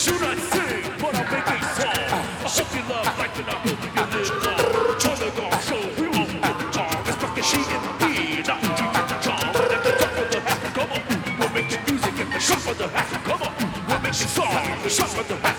should I sing, but I'll make a song. I hope you love life and I hope you live long. Turn the gong show, we won't live long. It's fucking she and me, not you get the charm. And at the top of the hat, come on, we'll make the music at the shop of the hat. Come on, we'll make the song at the shop of the hat.